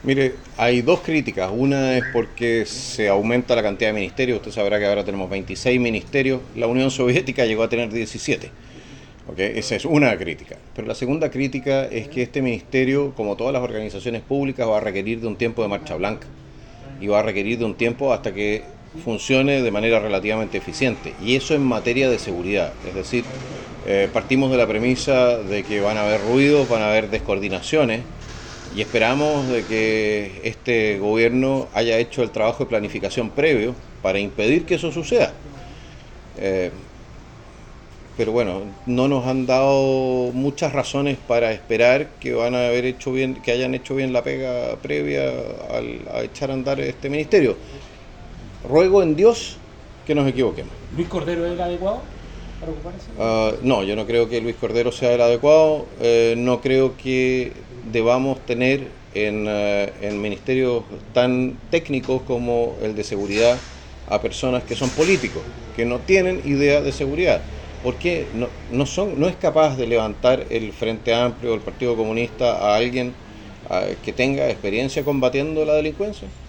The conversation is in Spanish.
Mire, hay dos críticas. Una es porque se aumenta la cantidad de ministerios. Usted sabrá que ahora tenemos 26 ministerios. La Unión Soviética llegó a tener 17. ¿Okay? Esa es una crítica. Pero la segunda crítica es que este ministerio, como todas las organizaciones públicas, va a requerir de un tiempo de marcha blanca. Y va a requerir de un tiempo hasta que funcione de manera relativamente eficiente. Y eso en materia de seguridad. Es decir, partimos de la premisa de que van a haber ruidos, van a haber descoordinaciones y esperamos de que este gobierno haya hecho el trabajo de planificación previo para impedir que eso suceda. Eh, pero bueno, no nos han dado muchas razones para esperar que van a haber hecho bien, que hayan hecho bien la pega previa a echar a andar este ministerio. Ruego en Dios que nos equivoquemos. ¿Luis Cordero es el adecuado para ocupar ese? No, yo no creo que Luis Cordero sea el adecuado. No creo que debamos tener en ministerios tan técnicos como el de seguridad a personas que son políticos, que no tienen idea de seguridad. Porque no es capaz de levantar el Frente Amplio o el Partido Comunista a alguien que tenga experiencia combatiendo la delincuencia.